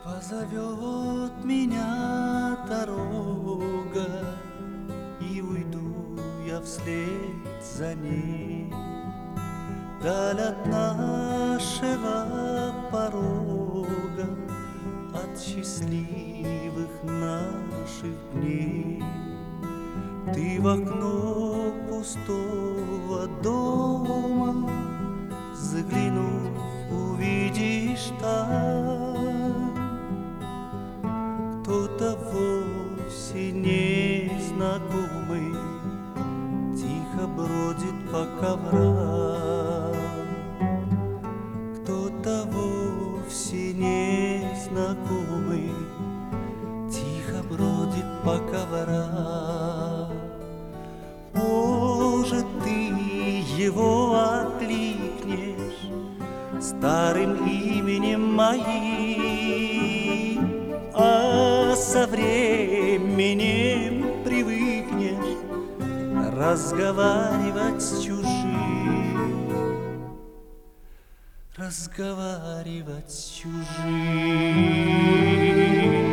Позовет меня дорога, и уйду я вслед за ней. Даль от нашего порога, от счастливых наших дней. Ты в окно пустого дома заглянув, увидишь там кто-то вовсе незнакомый тихо бродит по коврам. Кто-то вовсе незнакомый тихо бродит по коврам. Может, ты его окликнешь старым именем моим, а со временем привыкнешь разговаривать с чужим, разговаривать с чужим.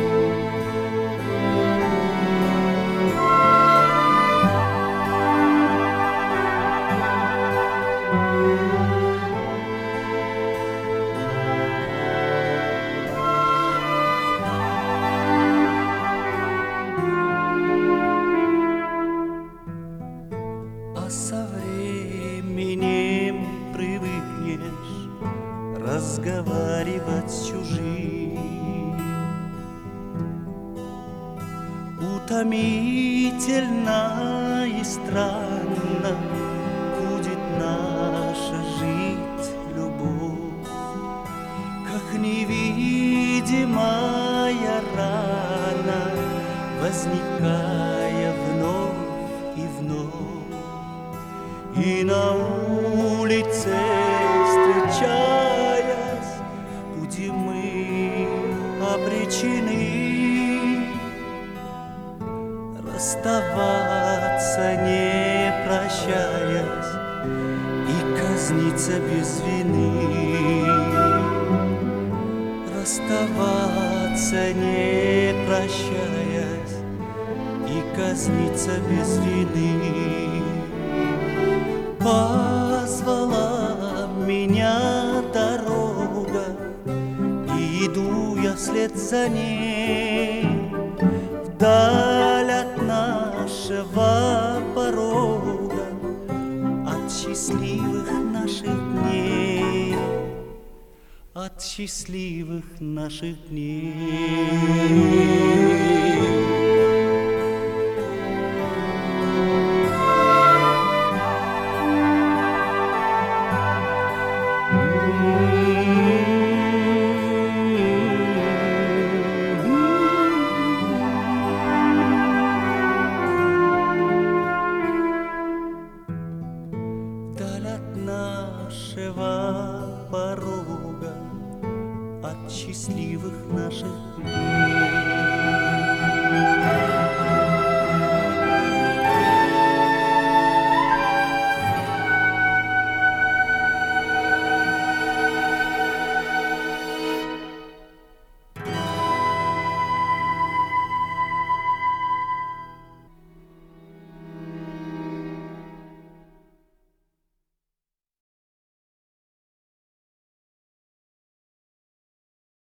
Со временем привыкнешь разговаривать с чужим. Утомительно и странно будет наша жить любовь, как невидимая рана, возникая вновь и вновь. И на улице встречаясь, будем мы обречены расставаться, не прощаясь, и казниться без вины. Расставаться, не прощаясь, и казниться без вины. Позвала меня дорога, и иду я вслед за ней. Вдаль от нашего порога, от счастливых наших дней, от счастливых наших дней. Вдаль от нашего порога, от счастливых наших дней.